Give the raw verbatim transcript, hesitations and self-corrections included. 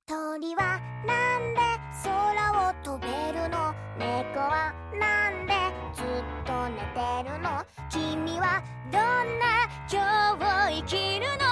鳥はなんで空を飛べるの？猫はなんでずっと寝てるの？君はどんな今日を生きるの？